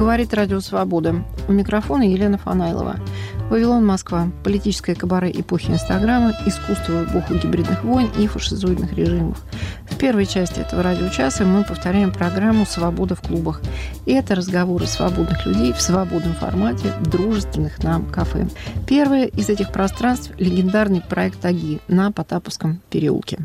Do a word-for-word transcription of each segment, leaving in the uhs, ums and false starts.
Говорит Радио Свобода. У микрофона Елена Фанайлова. Вавилон, Москва. Политическое кабаре эпохи Инстаграма, искусство в эпоху гибридных войн и фашизоидных режимов. В первой части этого радиочаса мы повторяем программу «Свобода в клубах». И это разговоры свободных людей в свободном формате, в дружественных нам кафе. Первое из этих пространств – легендарный проект «Аги» на Потаповском переулке.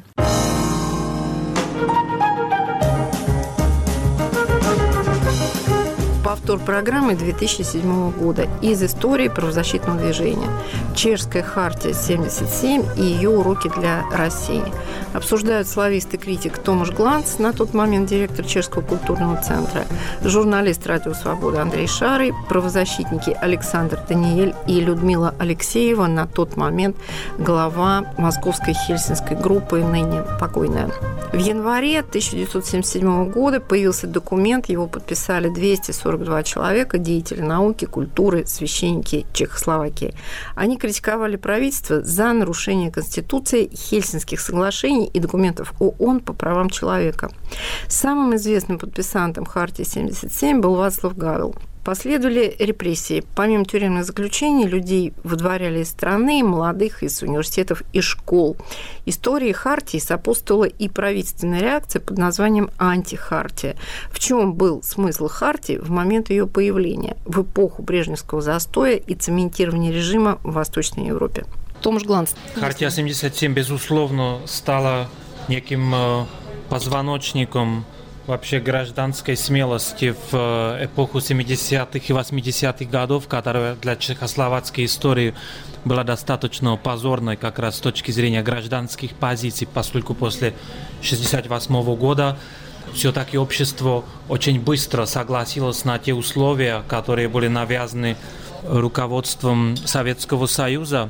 Повтор программы две тысячи седьмого года из истории правозащитного движения. Чешская хартия семьдесят семь и ее уроки для России. Обсуждают славист и критик Томаш Гланц, на тот момент директор Чешского культурного центра, журналист Радио Свобода Андрей Шарый, правозащитники Александр Даниэль и Людмила Алексеева, на тот момент глава Московской хельсинской группы, ныне покойная. В январе тысяча девятьсот семьдесят седьмого года появился документ, его подписали двести сорок два человека, деятели науки, культуры, священники Чехословакии. Они критиковали правительство за нарушение Конституции, Хельсинских соглашений и документов ООН по правам человека. Самым известным подписантом Хартии семьдесят семь был Вацлав Гавел. Последовали репрессии. Помимо тюремных заключений, людей выдворяли из страны, молодых из университетов и школ. Истории Хартии сопутствовала и правительственная реакция под названием «Антихартия». В чем был смысл Хартии в момент ее появления, в эпоху брежневского застоя и цементирования режима в Восточной Европе? Томаш Гланц. Хартия семьдесят семь, безусловно, стала неким позвоночником вообще гражданской смелости в эпоху семидесятых и восьмидесятых годов, которая для чехословацкой истории была достаточно позорной как раз с точки зрения гражданских позиций, поскольку после шестьдесят восьмого года все-таки общество очень быстро согласилось на те условия, которые были навязаны руководством Советского Союза,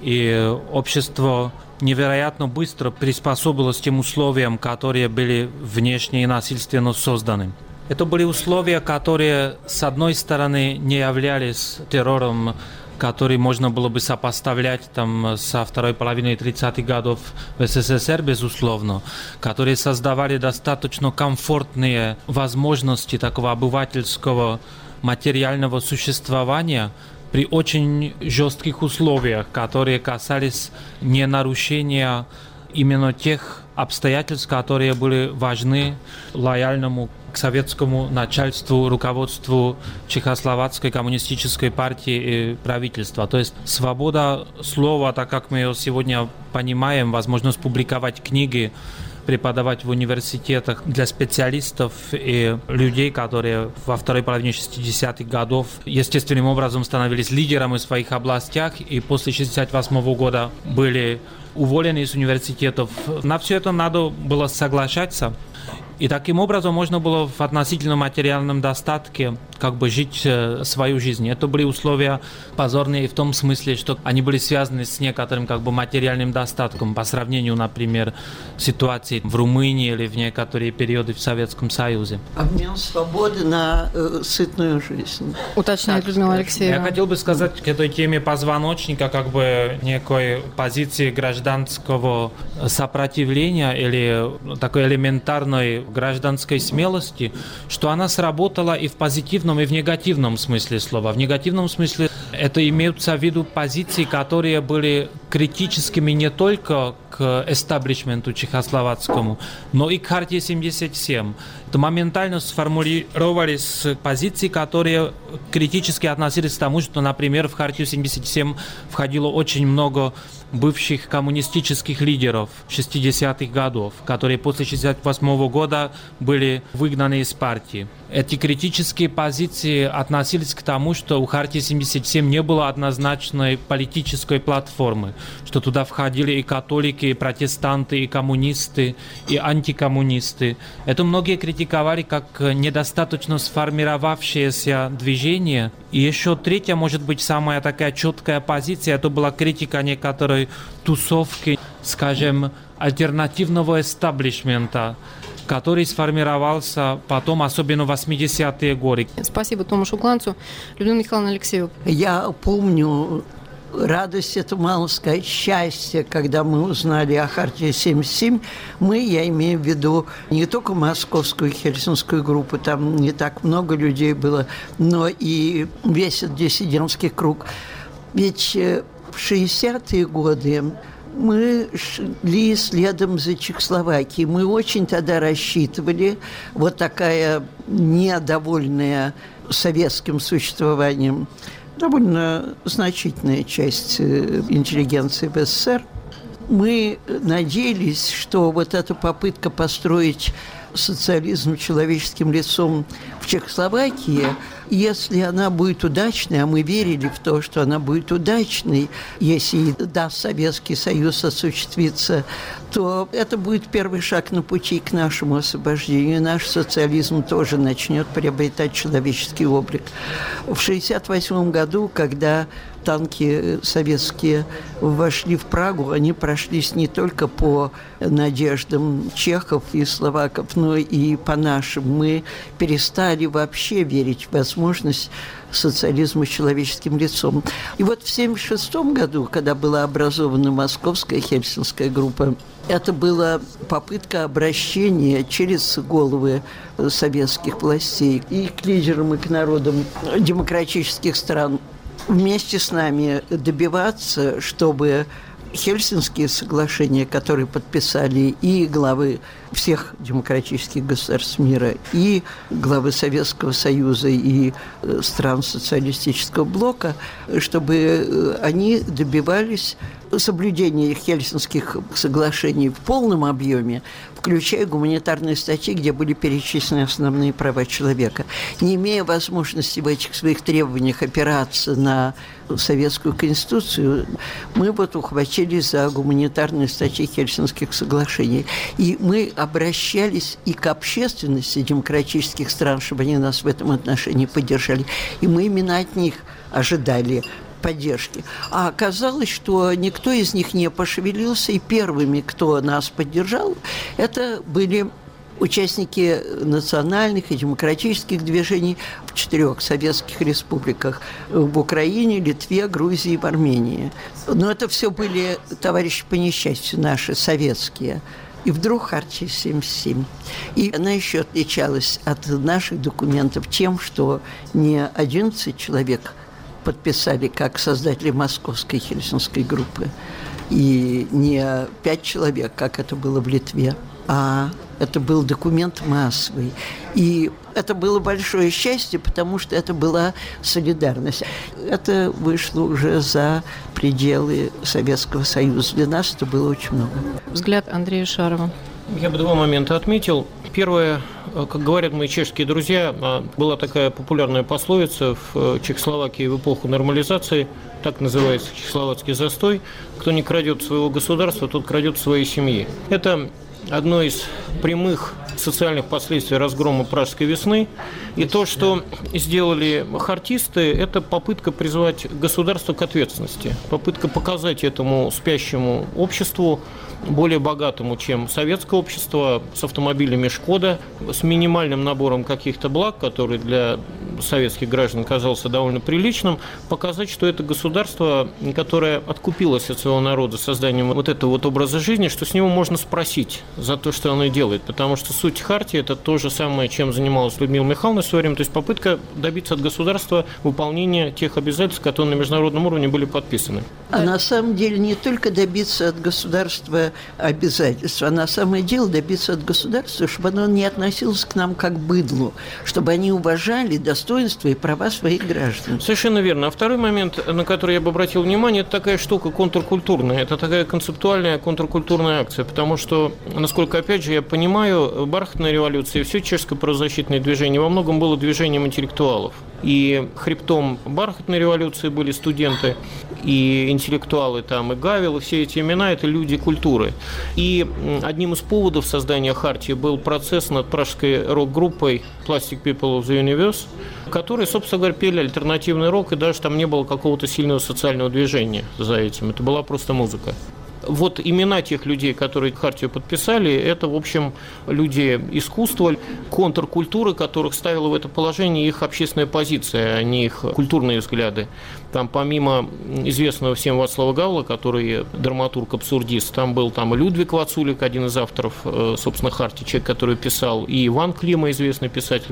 и общество невероятно быстро приспособилось к тем условиям, которые были внешне и насильственно созданы. Это были условия, которые, с одной стороны, не являлись террором, который можно было бы сопоставлять там, со второй половиной тридцатых годов в СССР, безусловно, которые создавали достаточно комфортные возможности такого обывательского материального существования при очень жестких условиях, которые касались не нарушения именно тех обстоятельств, которые были важны лояльному к советскому начальству, руководству Чехословацкой коммунистической партии и правительства. То есть свобода слова, так как мы ее сегодня понимаем, возможность публиковать книги, преподавать в университетах для специалистов и людей, которые во второй половине шестидесятых годов естественным образом становились лидерами в своих областях и после шестьдесят восьмого года были уволены из университетов. На все это надо было соглашаться. И таким образом можно было в относительно материальном достатке как бы жить свою жизнь. Это были условия позорные в том смысле, что они были связаны с некоторым как бы материальным достатком по сравнению, например, с ситуацией в Румынии или в некоторые периоды в Советском Союзе. Обмен свободы на э, сытную жизнь. Уточняет Людмила Алексеевна. Я хотел бы сказать к этой теме позвоночника как бы некой позиции гражданского сопротивления или такой элементарной гражданской смелости, что она сработала и в позитивном, и в негативном смысле слова. В негативном смысле это имеются в виду позиции, которые были критическими не только к эстаблишменту чехословацкому, но и к Хартии семьдесят семь. Это моментально сформулировались позиции, которые критически относились к тому, что, например, в Хартию семьдесят семь входило очень много бывших коммунистических лидеров шестидесятых годов, которые после шестьдесят восьмого года были выгнаны из партии. Эти критические позиции относились к тому, что у Хартии семьдесят семь не было однозначной политической платформы, что туда входили и католики, и протестанты, и коммунисты, и антикоммунисты. Это многие критиковали как недостаточно сформировавшееся движение. И еще третья, может быть, самая такая четкая позиция, это была критика некоторой тусовки, скажем, альтернативного эстаблишмента, который сформировался потом, особенно в восьмидесятые годы. Спасибо Томашу Гланцу. Людмила Михайловна Алексеева. Я помню радость, это мало сказать, счастье, когда мы узнали о Хартии семьдесят семь. Мы, я имею в виду не только московскую и хельсинскую группу, там не так много людей было, но и весь этот диссидентский круг. Ведь в шестидесятые годы мы шли следом за Чехословакией. Мы очень тогда рассчитывали, вот такая недовольная советским существованием, довольно значительная часть интеллигенции в СССР. Мы надеялись, что вот эта попытка построить социализм человеческим лицом в Чехословакии, если она будет удачной, а мы верили в то, что она будет удачной, если даст Советский Союз осуществиться, то это будет первый шаг на пути к нашему освобождению. Наш социализм тоже начнет приобретать человеческий облик. В шестьдесят восьмом году, когда танки советские вошли в Прагу, они прошлись не только по надеждам чехов и словаков, но и по нашим. Мы перестали вообще верить в возможность социализма с человеческим лицом. И вот в семьдесят шестом году, когда была образована Московская хельсинская группа, это была попытка обращения через головы советских властей и к лидерам, и к народам демократических стран вместе с нами добиваться, чтобы Хельсинские соглашения, которые подписали и главы всех демократических государств мира, и главы Советского Союза, и стран социалистического блока, чтобы они добивались соблюдения Хельсинских соглашений в полном объеме, включая гуманитарные статьи, где были перечислены основные права человека. Не имея возможности в этих своих требованиях опираться на Советскую Конституцию, мы вот ухватились за гуманитарные статьи Хельсинских соглашений. И мы обращались и к общественности демократических стран, чтобы они нас в этом отношении поддержали. И мы именно от них ожидали поддержки. А оказалось, что никто из них не пошевелился, и первыми, кто нас поддержал, это были участники национальных и демократических движений в четырех советских республиках – в Украине, Литве, Грузии и в Армении. Но это все были товарищи по несчастью наши, советские. И вдруг Хартия семьдесят семь. И она еще отличалась от наших документов тем, что не одиннадцать человек подписали как создатели Московской хельсинской группы, и не пять человек, как это было в Литве, а это был документ массовый. И это было большое счастье, потому что это была солидарность. Это вышло уже за пределы Советского Союза. Для нас это было очень много. Взгляд Андрея Шарова. Я бы два момента отметил. Первое, как говорят мои чешские друзья, была такая популярная пословица в Чехословакии в эпоху нормализации, так называется чехословацкий застой: кто не крадет своего государства, тот крадет своей семьи. Это одно из прямых социальных последствий разгрома Пражской весны. И то, что сделали хартисты, это попытка призвать государство к ответственности, попытка показать этому спящему обществу, более богатому, чем советское общество, с автомобилями «Шкода», с минимальным набором каких-то благ, который для советских граждан казался довольно приличным, показать, что это государство, которое откупилось от своего народа созданием вот этого вот образа жизни, что с него можно спросить за то, что оно делает. Потому что суть хартии – это то же самое, чем занималась Людмила Михайловна в свое время, то есть попытка добиться от государства выполнения тех обязательств, которые на международном уровне были подписаны. А на самом деле не только добиться от государства обязательств, а на самое деле добиться от государства, чтобы оно не относилось к нам как к быдлу, чтобы они уважали достоинства и права своих граждан. Совершенно верно. А второй момент, на который я бы обратил внимание, это такая штука контркультурная. Это такая концептуальная контркультурная акция, потому что, насколько, опять же, я понимаю, бархатная революция и все чешское правозащитное движение во многом было движением интеллектуалов. И хребтом бархатной революции были студенты и интеллектуалы, там, и Гавел, и все эти имена – это люди культуры. И одним из поводов создания хартии был процесс над пражской рок-группой Plastic People of the Universe, которые, собственно говоря, пели альтернативный рок, и даже там не было какого-то сильного социального движения за этим. Это была просто музыка. вот имена тех людей, которые хартию подписали, это, в общем, люди искусства, контркультуры, которых ставила в это положение их общественная позиция, а не их культурные взгляды. Там помимо известного всем Вацлава Гавла, который драматург-абсурдист, там был там и Людвиг Вацулик, один из авторов, собственно, хартии, человек, который писал, и Иван Клима, известный писатель,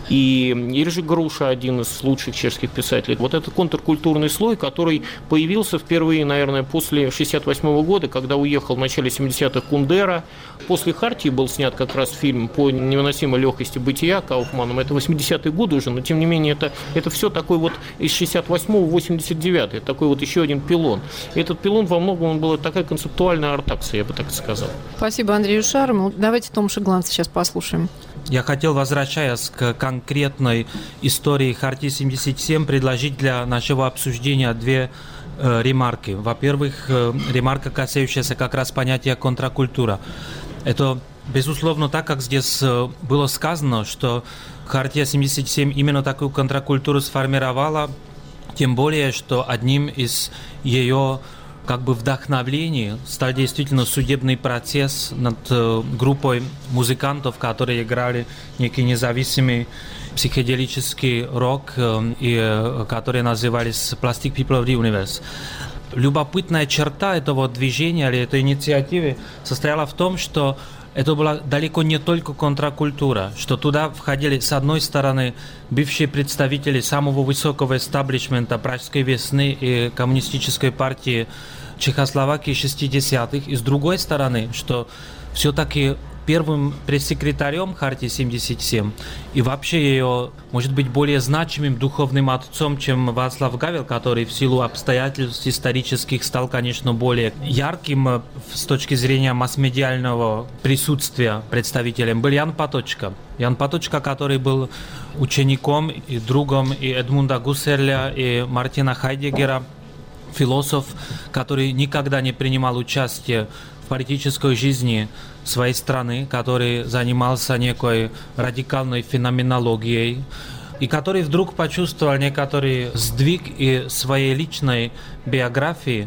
и Иржи Груша, один из лучших чешских писателей. Вот это контркультурный слой, который появился впервые, наверное, после шестьдесят восьмого года, когда уехал в начале семидесятых Кундера. После хартии был снят как раз фильм по невыносимой легкости бытия Кауфманом. Это восьмидесятые годы уже, но тем не менее это, это все такой вот из шестьдесят восьмого в восемьдесят девятый, такой вот еще один пилон. И этот пилон во многом он была такая концептуальная артакция, я бы так сказал. Спасибо Андрею Шарому. Давайте Томаша Гланца сейчас послушаем. Я хотел, возвращаясь к конкретной истории Хартии семьдесят семь, предложить для нашего обсуждения две э, ремарки. Во-первых, э, ремарка, касающаяся как раз понятия контркультура. Это, безусловно, так, как здесь э, было сказано, что Хартия семьдесят семь именно такую контркультуру сформировала, тем более, что одним из ее как бы вдохновлений стал действительно судебный процесс над э, группой музыкантов, которые играли некий независимый психоделический рок, э, и, э, которые назывались Plastic People of the Universe. Любопытная черта этого движения или этой инициативы состояла в том, что это была далеко не только контркультура, что туда входили, с одной стороны, бывшие представители самого высокого эстаблишмента Пражской весны и коммунистической партии Чехословакии шестидесятых, и с другой стороны, что все-таки первым пресс-секретарем Хартии семьдесят семь и вообще ее, может быть, более значимым духовным отцом, чем Вацлав Гавел, который в силу обстоятельств исторических стал, конечно, более ярким с точки зрения масс-медиального присутствия представителем, был Ян Паточка. Ян Паточка, который был учеником и другом и Эдмунда Гуссерля, и Мартина Хайдеггера, философ, который никогда не принимал участие в политической жизни своей страны, который занимался некой радикальной феноменологией, и который вдруг почувствовал некоторый сдвиг и своей личной биографии,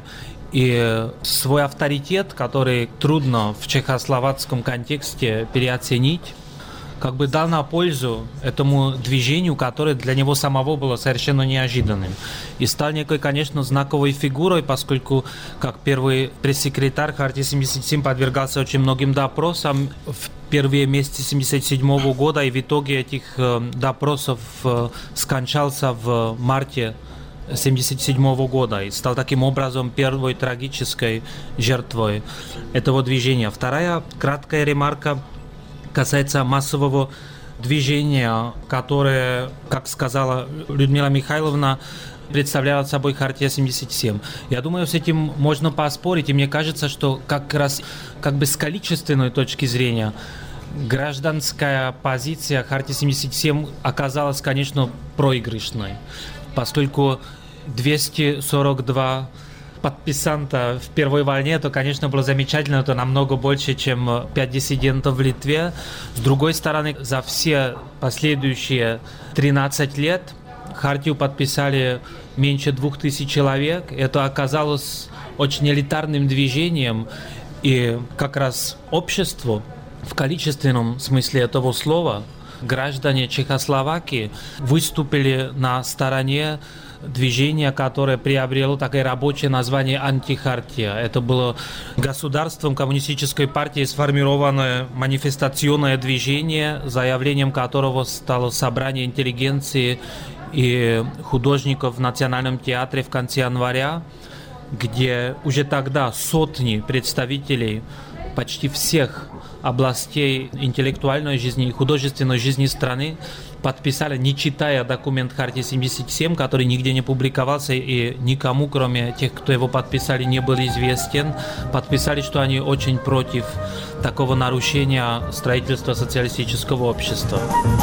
и свой авторитет, который трудно в чехословацком контексте переоценить, как бы дал на пользу этому движению, которое для него самого было совершенно неожиданным. И стал некой, конечно, знаковой фигурой, поскольку как первый пресс-секретарь Хартии семьдесят семь подвергался очень многим допросам в первые месяцы семьдесят седьмого года, и в итоге этих э, допросов э, скончался в марте семьдесят седьмого года и стал таким образом первой трагической жертвой этого движения. Вторая краткая ремарка касается массового движения, которое, как сказала Людмила Михайловна, представляла собой Хартия семьдесят семь. Я думаю, с этим можно поспорить, и мне кажется, что как раз как бы с количественной точки зрения гражданская позиция Хартии семьдесят семь оказалась, конечно, проигрышной, поскольку двести сорок два подписанта в первой волне, это, конечно, было замечательно, это намного больше, чем пять диссидентов в Литве. С другой стороны, за все последующие тринадцать лет Хартию подписали меньше двух тысяч человек. Это оказалось очень элитарным движением, и как раз обществу в количественном смысле этого слова граждане Чехословакии выступили на стороне движение, которое приобрело такое рабочее название «Антихартия». Это было государством коммунистической партии сформированное манифестационное движение, заявлением которого стало собрание интеллигенции и художников в Национальном театре в конце января, где уже тогда сотни представителей почти всех областей интеллектуальной жизни и художественной жизни страны подписали, не читая документ Хартии семьдесят семь, который нигде не публиковался и никому, кроме тех, кто его подписали, не был известен, подписали, что они очень против такого нарушения строительства социалистического общества.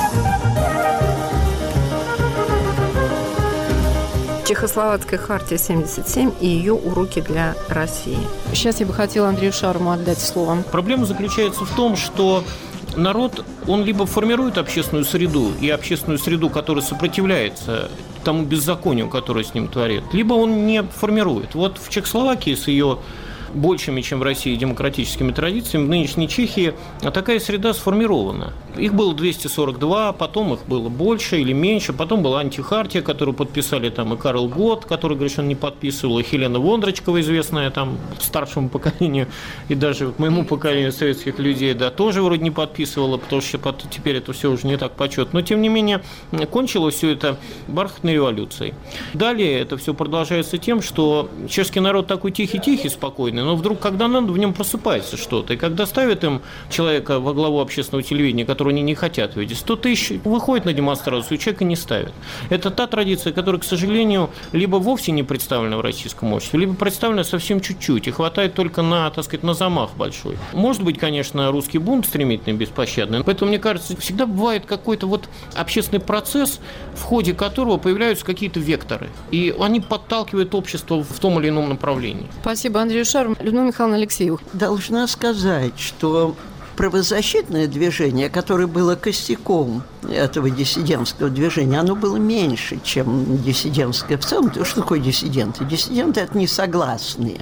Чехословацкая хартия семьдесят семь и ее уроки для России. Сейчас я бы хотела Андрею Шарому отдать слово. Проблема заключается в том, что народ, он либо формирует общественную среду, и общественную среду, которая сопротивляется тому беззаконию, которое с ним творит, либо он не формирует. Вот в Чехословакии с ее большими, чем в России, демократическими традициями, в нынешней Чехии такая среда сформирована. Их было двести сорок два, потом их было больше или меньше, потом была антихартия, которую подписали там и Карл Гот, который, говорит, что он не подписывал, и Хелена Вондрачкова, известная там старшему поколению, и даже моему поколению советских людей, да, тоже вроде не подписывала, потому что теперь это все уже не так почетно. Но, тем не менее, кончилось все это бархатной революцией. Далее это все продолжается тем, что чешский народ такой тихий-тихий, спокойный, но вдруг, когда надо, в нем просыпается что-то. И когда ставят им человека во главу общественного телевидения, которого они не хотят видеть, сто тысяч выходит на демонстрацию, человека не ставят. Это та традиция, которая, к сожалению, либо вовсе не представлена в российском обществе, либо представлена совсем чуть-чуть, и хватает только на, так сказать, на замах большой. Может быть, конечно, русский бунт стремительный, беспощадный, поэтому, мне кажется, всегда бывает какой-то вот общественный процесс, в ходе которого появляются какие-то векторы, и они подталкивают общество в том или ином направлении. Спасибо, Андрей Шарм. Людмила Михайловна Алексеева. Должна сказать, что правозащитное движение, которое было костяком этого диссидентского движения, оно было меньше, чем диссидентское в целом. Что такое диссиденты? Диссиденты – это несогласные.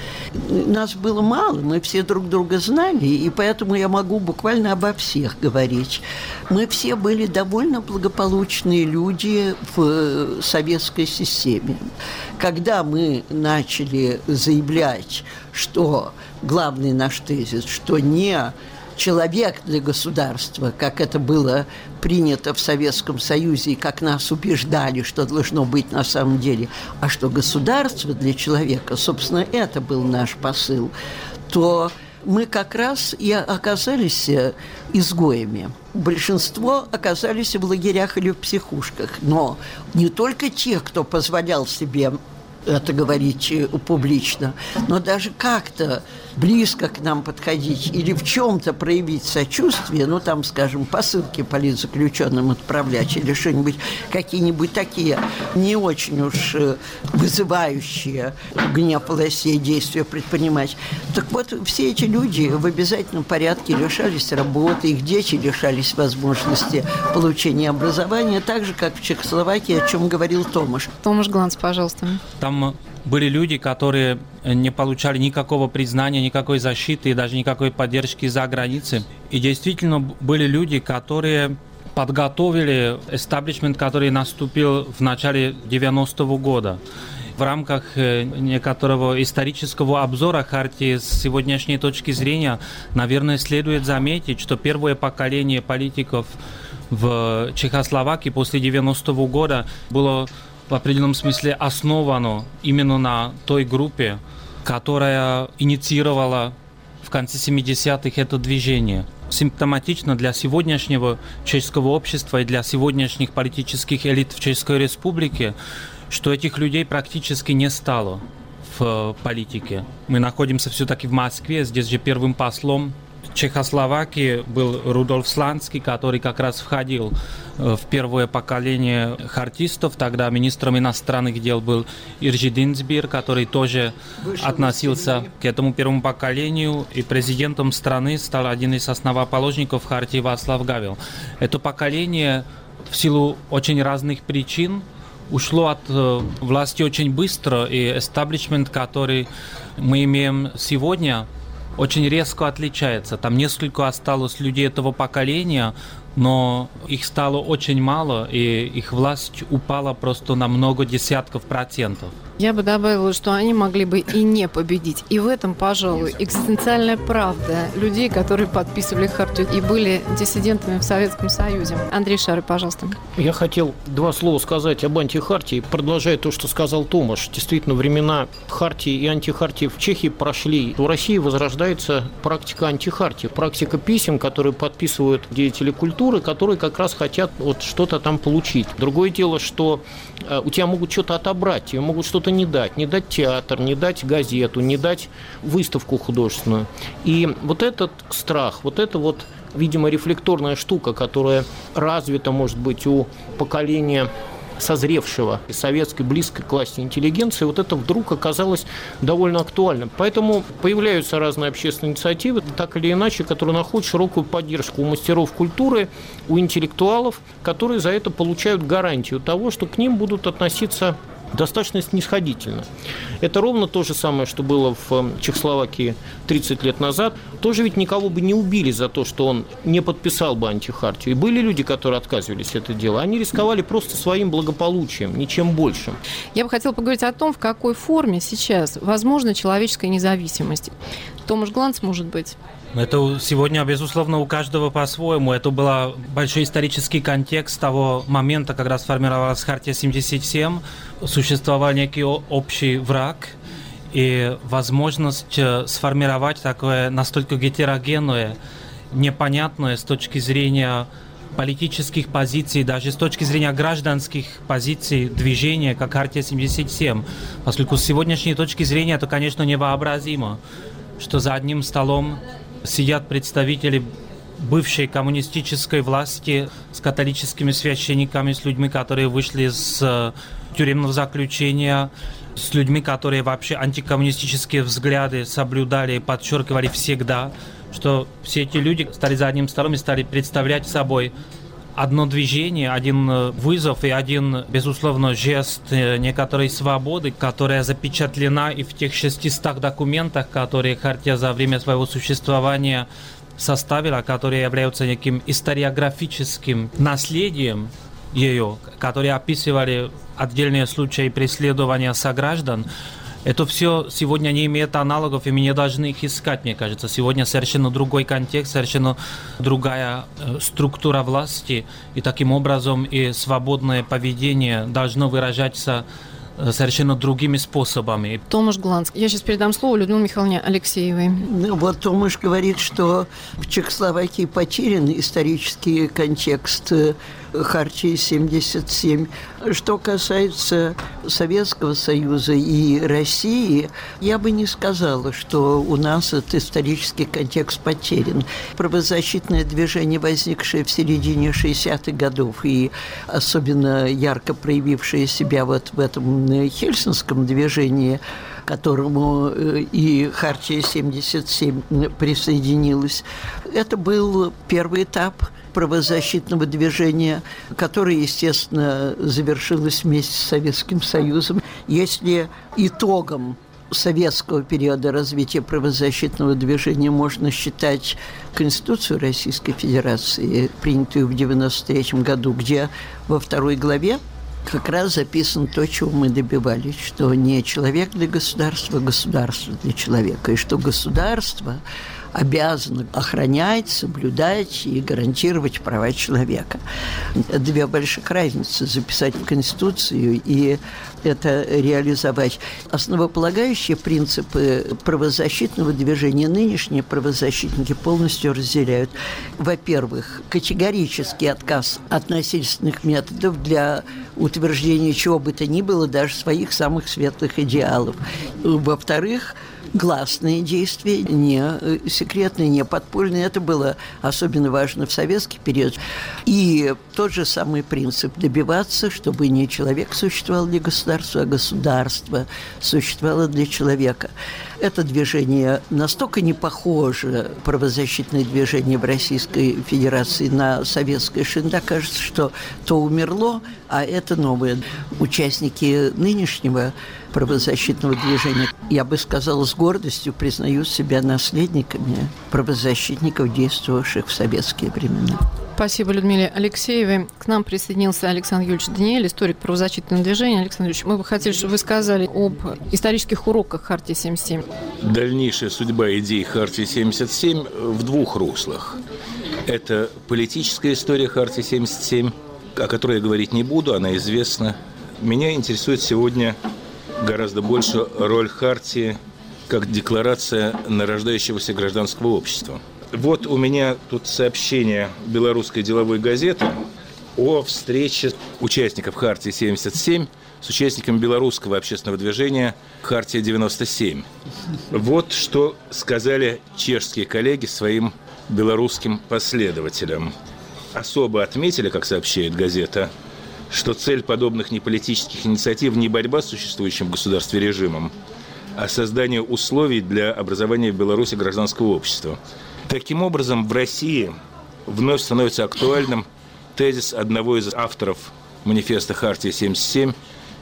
Нас было мало, мы все друг друга знали, и поэтому я могу буквально обо всех говорить. Мы все были довольно благополучные люди в советской системе. Когда мы начали заявлять, что главный наш тезис, что не человек для государства, как это было принято в Советском Союзе, и как нас убеждали, что должно быть на самом деле, а что государство для человека, собственно, это был наш посыл, то мы как раз и оказались изгоями. Большинство оказались в лагерях или в психушках, но не только те, кто позволял себе это говорить публично, но даже как-то близко к нам подходить или в чем-то проявить сочувствие, ну, там, скажем, посылки политзаключенным отправлять или что-нибудь, какие-нибудь такие не очень уж вызывающие гнев властей действия предпринимать. Так вот, все эти люди в обязательном порядке лишались работы, их дети лишались возможности получения образования, так же, как в Чехословакии, о чем говорил Томаш. Томаш Гланц, пожалуйста. Там были люди, которые не получали никакого признания, никакой защиты и даже никакой поддержки за границей. И действительно были люди, которые подготовили эстаблишмент, который наступил в начале девяностого года. В рамках некоторого исторического обзора Хартии с сегодняшней точки зрения, наверное, следует заметить, что первое поколение политиков в Чехословакии после девяностого года было в определенном смысле основано именно на той группе, которая инициировала в конце семидесятых это движение. Симптоматично для сегодняшнего чешского общества и для сегодняшних политических элит в Чешской Республике, что этих людей практически не стало в политике. Мы находимся все-таки в Москве, здесь же первым послом Чехословакии был Рудольф Сланский, который как раз входил в первое поколение хартистов. Тогда министром иностранных дел был Иржи Динцбир, который тоже Вышел относился к этому первому поколению. И президентом страны стал один из основоположников Хартии Václav Гавел. Это поколение в силу очень разных причин ушло от власти очень быстро, и эстаблишмент, который мы имеем сегодня, очень резко отличается. Там несколько осталось людей этого поколения, но их стало очень мало, и их власть упала просто на много десятков процентов. Я бы добавила, что они могли бы и не победить. И в этом, пожалуй, экзистенциальная правда людей, которые подписывали Хартию и были диссидентами в Советском Союзе. Андрей Шары, пожалуйста. Я хотел два слова сказать об антихартии, продолжая то, что сказал Томаш. Действительно, времена Хартии и антихартии в Чехии прошли. В России возрождается практика антихартии, практика писем, которые подписывают деятели культуры, которые как раз хотят вот что-то там получить. Другое дело, что у тебя могут что-то отобрать, тебе могут что-то не дать, не дать театр, не дать газету, не дать выставку художественную. И вот этот страх, вот это вот, видимо, рефлекторная штука, которая развита, может быть, у поколения созревшего и советской близкой к власти интеллигенции, вот это вдруг оказалось довольно актуальным. Поэтому появляются разные общественные инициативы, так или иначе, которые находят широкую поддержку у мастеров культуры, у интеллектуалов, которые за это получают гарантию того, что к ним будут относиться достаточно снисходительно. Это ровно то же самое, что было в Чехословакии тридцать лет назад. Тоже ведь никого бы не убили за то, что он не подписал бы антихартию. И были люди, которые отказывались это делать. Они рисковали просто своим благополучием, ничем большим. Я бы хотела поговорить о том, в какой форме сейчас возможна человеческая независимость. Томаш Гланц, может быть? Это сегодня, безусловно, у каждого по-своему. Это был большой исторический контекст того момента, когда сформировалась Хартия семьдесят семь, существовал некий общий враг, и возможность сформировать такое настолько гетерогенное, непонятное с точки зрения политических позиций, даже с точки зрения гражданских позиций движения, как Хартия семьдесят семь. Поскольку с сегодняшней точки зрения это, конечно, невообразимо, что за одним столом сидят представители бывшей коммунистической власти с католическими священниками, с людьми, которые вышли из тюремного заключения, с людьми, которые вообще антикоммунистические взгляды соблюдали и подчеркивали всегда, что все эти люди стали за одним столом и стали представлять собой одно движение, один вызов и один, безусловно, жест некоторой свободы, которая запечатлена и в тех шестистах документах, которые Хартия за время своего существования составила, которые являются неким историографическим наследием ее, которые описывали отдельные случаи преследования сограждан. Это все сегодня не имеет аналогов, и мы не должны их искать, мне кажется. Сегодня совершенно другой контекст, совершенно другая структура власти, и таким образом и свободное поведение должно выражаться совершенно другими способами. Томаш Гланц. Я сейчас передам слово Людмиле Михайловне Алексеевой. Ну, вот Томаш говорит, что в Чехословакии потерян исторический контекст Хартии семьдесят семь. Что касается Советского Союза и России, я бы не сказала, что у нас этот исторический контекст потерян. Правозащитное движение, возникшее в середине шестидесятых годов и особенно ярко проявившее себя вот в этом хельсинском движении, к которому и Хартия семьдесят семь присоединилась, это был первый этап правозащитного движения, которое, естественно, завершилось вместе с Советским Союзом. Если итогом советского периода развития правозащитного движения можно считать Конституцию Российской Федерации, принятую в девяносто третьем году, где во второй главе как раз записано то, чего мы добивались, что не человек для государства, а государство для человека, и что государство обязано охранять, соблюдать и гарантировать права человека. Две больших разницы – записать в Конституцию и это реализовать. Основополагающие принципы правозащитного движения нынешние правозащитники полностью разделяют. Во-первых, категорический отказ от насильственных методов для утверждения чего бы то ни было, даже своих самых светлых идеалов. Во-вторых, гласные действия, не секретные, не подпольные. Это было особенно важно в советский период. И тот же самый принцип – добиваться, чтобы не человек существовал для государства, а государство существовало для человека. Это движение настолько не похоже, правозащитное движение в Российской Федерации, на советское, что иногда кажется, что то умерло, а это новое. Участники нынешнего правозащитного движения, я бы сказала, с гордостью признают себя наследниками правозащитников, действовавших в советские времена. Спасибо Людмиле Алексеевой. К нам присоединился Александр Юрьевич Даниэль, историк правозащитного движения. Александр Юрьевич, мы бы хотели, чтобы вы сказали об исторических уроках Хартии семьдесят семь. Дальнейшая судьба идей Хартии семьдесят семь в двух руслах. Это политическая история Хартии семьдесят семь, о которой я говорить не буду, она известна. Меня интересует сегодня гораздо больше роль Хартии как декларация нарождающегося гражданского общества. Вот у меня тут сообщение белорусской деловой газеты о встрече участников Хартии семьдесят семь с участниками белорусского общественного движения Хартия девяносто семь. Вот что сказали чешские коллеги своим белорусским последователям. Особо отметили, как сообщает газета, что цель подобных неполитических инициатив не борьба с существующим в государстве режимом, а создание условий для образования в Беларуси гражданского общества. Таким образом, в России вновь становится актуальным тезис одного из авторов манифеста Хартии семьдесят семь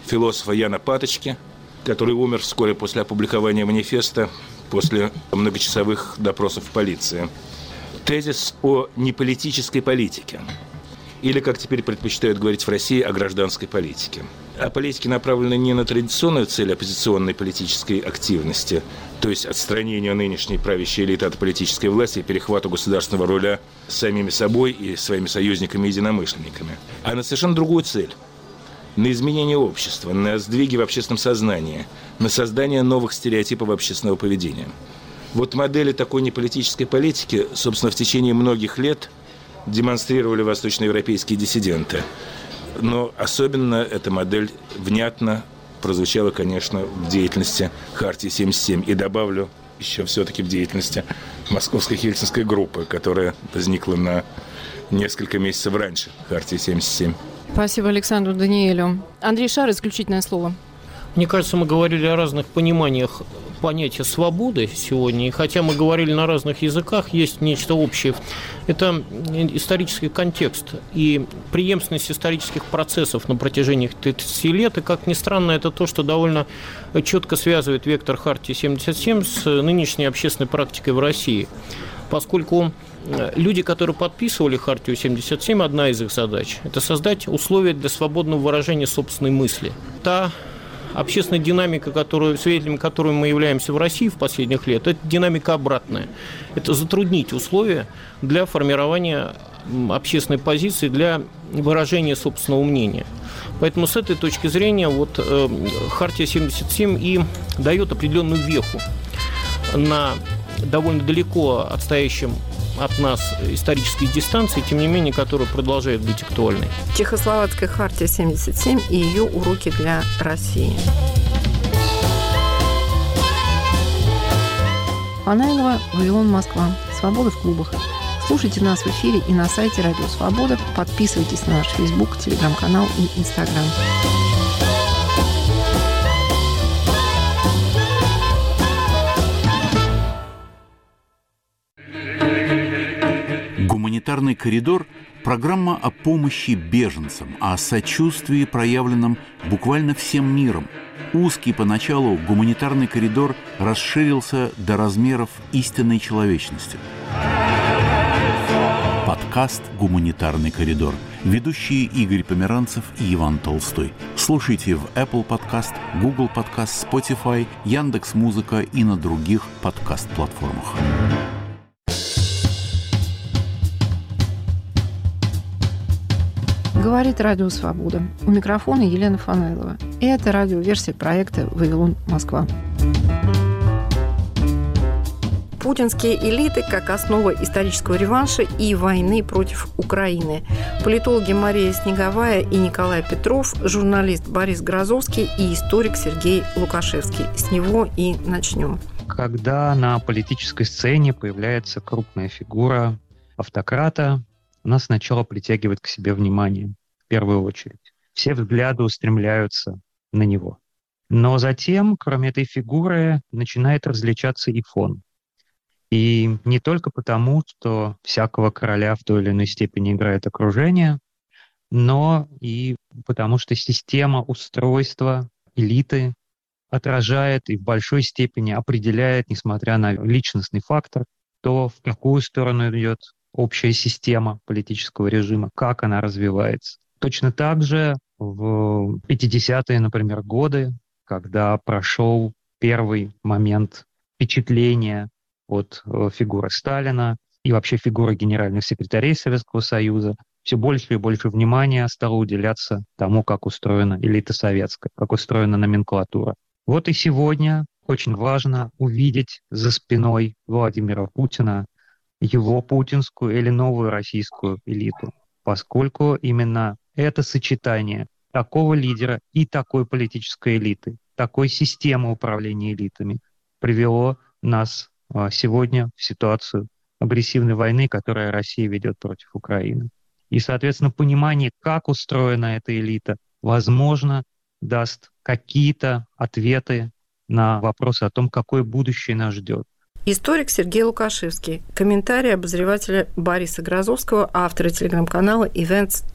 философа Яна Паточки, который умер вскоре после опубликования манифеста, после многочасовых допросов в полиции. Тезис о неполитической политике. Или, как теперь предпочитают говорить в России, о гражданской политике. А политики направлены не на традиционную цель оппозиционной политической активности, то есть отстранению нынешней правящей элиты от политической власти и перехвату государственного руля самими собой и своими союзниками и единомышленниками, а на совершенно другую цель. На изменение общества, на сдвиги в общественном сознании, на создание новых стереотипов общественного поведения. Вот модели такой неполитической политики, собственно, в течение многих лет демонстрировали восточноевропейские диссиденты. Но особенно эта модель внятно прозвучала, конечно, в деятельности Хартии семьдесят семь. И добавлю еще все-таки в деятельности Московской Хельсинской группы, которая возникла на несколько месяцев раньше Хартии семьдесят семь. Спасибо Александру Даниэлю. Андрей Шар, исключительное слово. Мне кажется, мы говорили о разных пониманиях понятия свободы сегодня, и хотя мы говорили на разных языках, есть нечто общее. Это исторический контекст и преемственность исторических процессов на протяжении тридцати лет, и, как ни странно, это то, что довольно четко связывает вектор Хартии семьдесят семь с нынешней общественной практикой в России. Поскольку люди, которые подписывали Хартию семьдесят семь, одна из их задач – это создать условия для свободного выражения собственной мысли. Та общественная динамика, которую, свидетелями которой мы являемся в России в последних лет, это динамика обратная. Это затруднить условия для формирования общественной позиции, для выражения собственного мнения. Поэтому с этой точки зрения вот, э, Хартия семьдесят семь и дает определенную веху на довольно далеко отстоящем от нас исторической дистанции, тем не менее, которая продолжает быть актуальной. Чехословацкая хартия семьдесят семь и ее уроки для России. Фанайлова, Вавилон, Москва. Свобода в клубах. Слушайте нас в эфире и на сайте Радио Свобода. Подписывайтесь на наш Фейсбук, Телеграм-канал и Инстаграм. «Гуманитарный коридор» – программа о помощи беженцам, о сочувствии, проявленном буквально всем миром. Узкий поначалу гуманитарный коридор расширился до размеров истинной человечности. Подкаст «Гуманитарный коридор». Ведущие Игорь Померанцев и Иван Толстой. Слушайте в Apple Podcast, Google Podcast, Spotify, Яндекс.Музыка и на других подкаст-платформах. Говорит Радио Свобода. У микрофона Елена Фанайлова. И это радиоверсия проекта «Вавилон, Москва». Путинские элиты как основа исторического реванша и войны против Украины. Политологи Мария Снеговая и Николай Петров, журналист Борис Грозовский и историк Сергей Лукашевский. С него и начнем. Когда на политической сцене появляется крупная фигура автократа, она сначала притягивает к себе внимание, в первую очередь. Все взгляды устремляются на него. Но затем, кроме этой фигуры, начинает различаться и фон. И не только потому, что всякого короля в той или иной степени играет окружение, но и потому, что система устройства элиты отражает и в большой степени определяет, несмотря на личностный фактор, то, в какую сторону идет общая система политического режима, как она развивается. Точно так же в пятидесятые, например, годы, когда прошел первый момент впечатления от фигуры Сталина и вообще фигуры генеральных секретарей Советского Союза, все больше и больше внимания стало уделяться тому, как устроена элита советская, как устроена номенклатура. Вот и сегодня очень важно увидеть за спиной Владимира Путина его путинскую или новую российскую элиту, поскольку именно это сочетание такого лидера и такой политической элиты, такой системы управления элитами привело нас сегодня в ситуацию агрессивной войны, которую Россия ведет против Украины. И, соответственно, понимание, как устроена эта элита, возможно, даст какие-то ответы на вопросы о том, какое будущее нас ждет. Историк Сергей Лукашевский. Комментарий обозревателя Бориса Грозовского, автора телеграм-канала Events and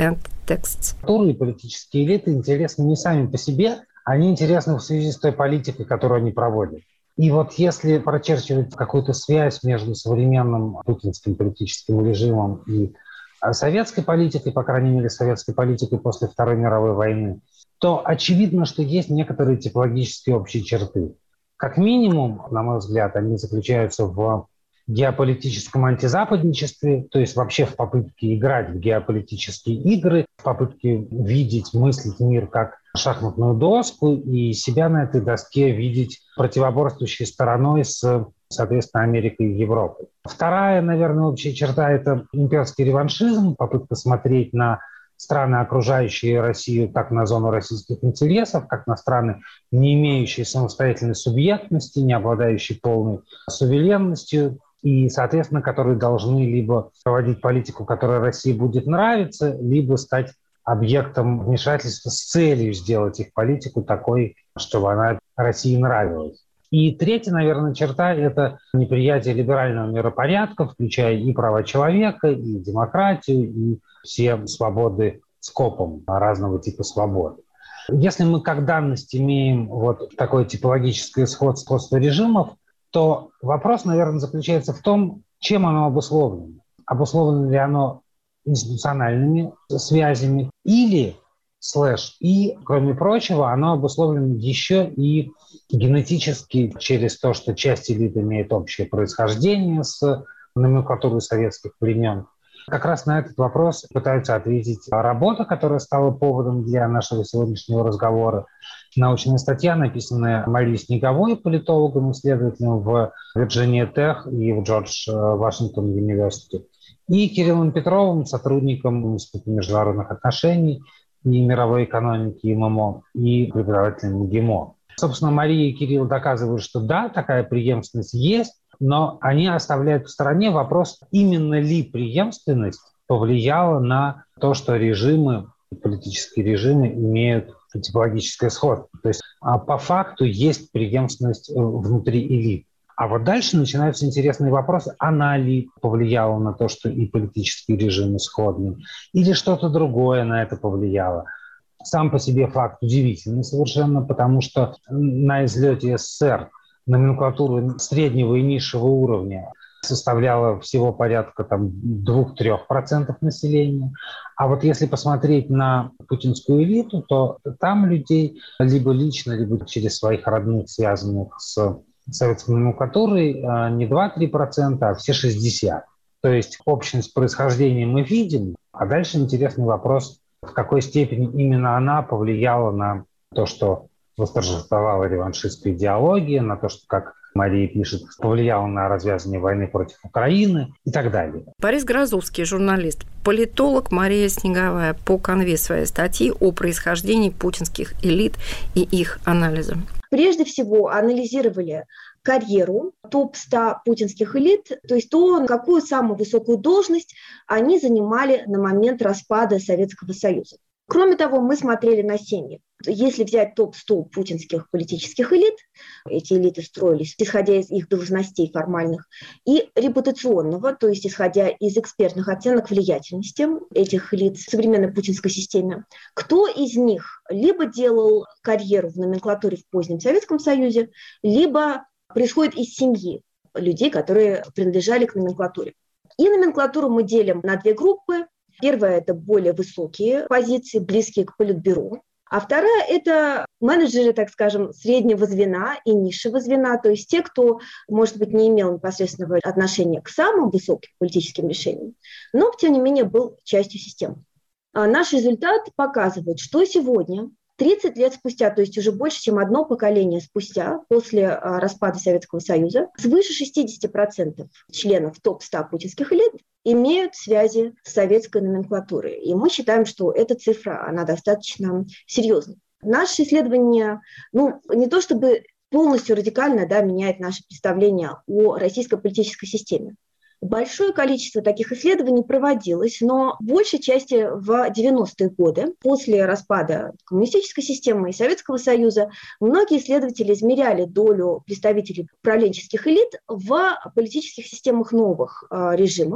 texts. Культуры и политические элиты интересны не сами по себе, они интересны в связи с той политикой, которую они проводят. И вот если прочерчивать какую-то связь между современным путинским политическим режимом и советской политикой, по крайней мере, советской политикой после Второй мировой войны, то очевидно, что есть некоторые типологические общие черты. Как минимум, на мой взгляд, они заключаются в геополитическом антизападничестве, то есть вообще в попытке играть в геополитические игры, в попытке видеть, мыслить мир как шахматную доску и себя на этой доске видеть противоборствующей стороной с, соответственно, Америкой и Европой. Вторая, наверное, общая черта – это имперский реваншизм, попытка смотреть на страны, окружающие Россию, как на зону российских интересов, как на страны, не имеющие самостоятельной субъектности, не обладающие полной суверенностью, и, соответственно, которые должны либо проводить политику, которая России будет нравиться, либо стать объектом вмешательства с целью сделать их политику такой, чтобы она России нравилась. И третья, наверное, черта – это неприятие либерального миропорядка, включая и права человека, и демократию, и все свободы скопом, разного типа свободы. Если мы как данность имеем вот такое типологическое сходство, сходство режимов, то вопрос, наверное, заключается в том, чем оно обусловлено. Обусловлено ли оно институциональными связями или, слэш, и, кроме прочего, оно обусловлено еще и генетически через то, что часть элит имеет общее происхождение с номенклатурой советских времен. Как раз на этот вопрос пытаются ответить работа, которая стала поводом для нашего сегодняшнего разговора. Научная статья, написанная Марией Снеговой, политологом, исследователем в Вирджиния Тех и в Джордж Вашингтон Университет, и Кириллом Петровым, сотрудником Института международных отношений и мировой экономики ММО, и преподавателем ГИМО. Собственно, Мария и Кирилл доказывают, что да, такая преемственность есть, но они оставляют в стороне вопрос, именно ли преемственность повлияла на то, что режимы, политические режимы имеют типологическое сходство. То есть по факту есть преемственность внутри элит. А вот дальше начинаются интересные вопросы, она ли повлияла на то, что и политические режимы сходны, или что-то другое на это повлияло. Сам по себе факт удивительный совершенно, потому что на излете СССР номенклатура среднего и низшего уровня составляла всего порядка там, два-три процента населения. А вот если посмотреть на путинскую элиту, то там людей либо лично, либо через своих родных, связанных с советской номенклатурой, не два-три процента, а все шестьдесят процентов. То есть общность происхождения мы видим, а дальше интересный вопрос, в какой степени именно она повлияла на то, что восторжествовала реваншистская идеология, на то, что, как Мария пишет, повлияло на развязывание войны против Украины и так далее. Борис Грозовский, журналист, политолог, Мария Снеговая по канве своей статьи о происхождении путинских элит и их анализа. Прежде всего анализировали карьеру топ сто путинских элит, то есть то, какую самую высокую должность они занимали на момент распада Советского Союза. Кроме того, мы смотрели на семьи. Если взять топ сто путинских политических элит, эти элиты строились, исходя из их должностей формальных, и репутационного, то есть исходя из экспертных оценок влиятельности этих элит в современной путинской системе, кто из них либо делал карьеру в номенклатуре в позднем Советском Союзе, либо происходит из семьи людей, которые принадлежали к номенклатуре. И номенклатуру мы делим на две группы. Первая – это более высокие позиции, близкие к политбюро. А вторая – это менеджеры, так скажем, среднего звена и низшего звена, то есть те, кто, может быть, не имел непосредственного отношения к самым высоким политическим решениям, но, тем не менее, был частью системы. А наш результат показывает, что сегодня, тридцать лет спустя, то есть уже больше, чем одно поколение спустя, после распада Советского Союза, свыше шестьдесят процентов членов топ сто путинских элит имеют связи с советской номенклатурой. И мы считаем, что эта цифра, она достаточно серьезная. Наше исследование, ну, не то чтобы полностью радикально, да, меняет наше представление о российской политической системе. Большое количество таких исследований проводилось, но в большей части в девяностые годы, после распада коммунистической системы и Советского Союза, многие исследователи измеряли долю представителей правленческих элит в политических системах новых э, режимов.